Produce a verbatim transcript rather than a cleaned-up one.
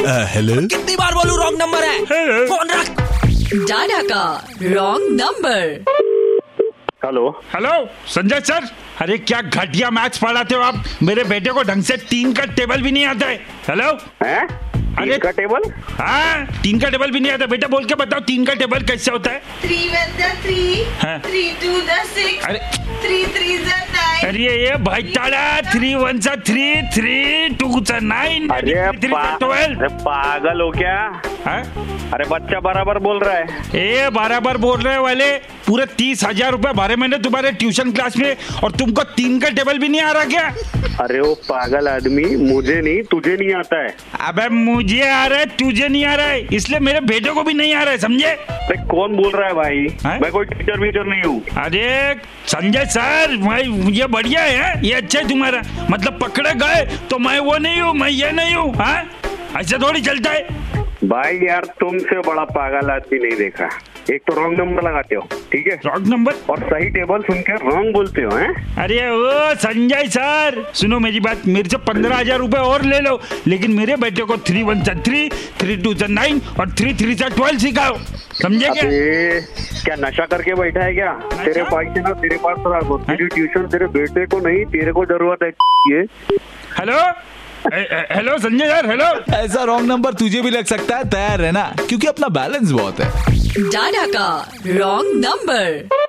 Hello, कितनी बार बोलूं wrong number है, फोन रख। डाडा का wrong number. Hello hello Sanjay sir, अरे क्या घटिया मैथ्स पढ़ाते हो आप, मेरे बेटे को ढंग से तीन का टेबल भी नहीं आता है। हेलो हैं? अरे तीन का टेबल? हाँ, तीन का टेबल भी नहीं आता। बेटा बोल के बताओ तीन का टेबल कैसे होता है। थ्री वन द थ्री, हाँ। थ्री टू द सिक्स, अरे थ्री थ्री द नाइन। अरे ये भाई ताड़ा, थ्री वन सा थ्री, थ्री टू सा नाइन, अरे थ्री सा पा- ट्वेल्व। अरे पागल हो क्या? हाँ? अरे बच्चा बराबर बोल रहा है। ए बराबर बोल रहे वाले, पूरे तीस हजार रूपए भरे मैंने तुम्हारे ट्यूशन क्लास में और तुमको तीन का टेबल भी नहीं आ रहा क्या? अरे वो पागल आदमी, मुझे नहीं तुझे नहीं आता है। अबे मुझे आ रहा है, तुझे नहीं आ रहा है, इसलिए मेरे बेटे को भी नहीं आ रहा है, समझे? अरे कौन बोल रहा है भाई? हैं? मैं कोई टीचर वीचर नहीं हूँ। अरे संजय सर, मैं ये बढ़िया है, ये अच्छा है तुम्हारा, मतलब पकड़े गए तो मैं वो नहीं हूँ, मैं ये नहीं हूँ। हाँ, ऐसे थोड़ी चलता है भाई यार, तुमसे बड़ा पागल आदमी नहीं देखा। एक तो रॉन्ग नंबर लगाते हो, ठीक है, रॉन्ग नंबर, और सही टेबल सुन के रॉन्ग बोलते हो। हैं? अरे ओ संजय सर सुनो मेरी बात, मेरे से पंद्रह हजार रूपए और ले लो, लेकिन मेरे बेटे को थ्री वन सा थ्री, थ्री टू सा नाइन और थ्री थ्री सा ट्वेल्व सिखाओ, समझे क्या? अबे क्या नशा करके बैठा है क्या? तेरे भाई से ना तेरे पास रखो, तेरी ट्यूशन तेरे बेटे को नहीं, तेरे को जरूरत है। ये hello hello Sanjay sir, hello. ऐसा रॉन्ग नंबर तुझे भी लग सकता है, तैयार रहना क्योंकि अपना बैलेंस बहुत है। डाडा का रॉन्ग नंबर।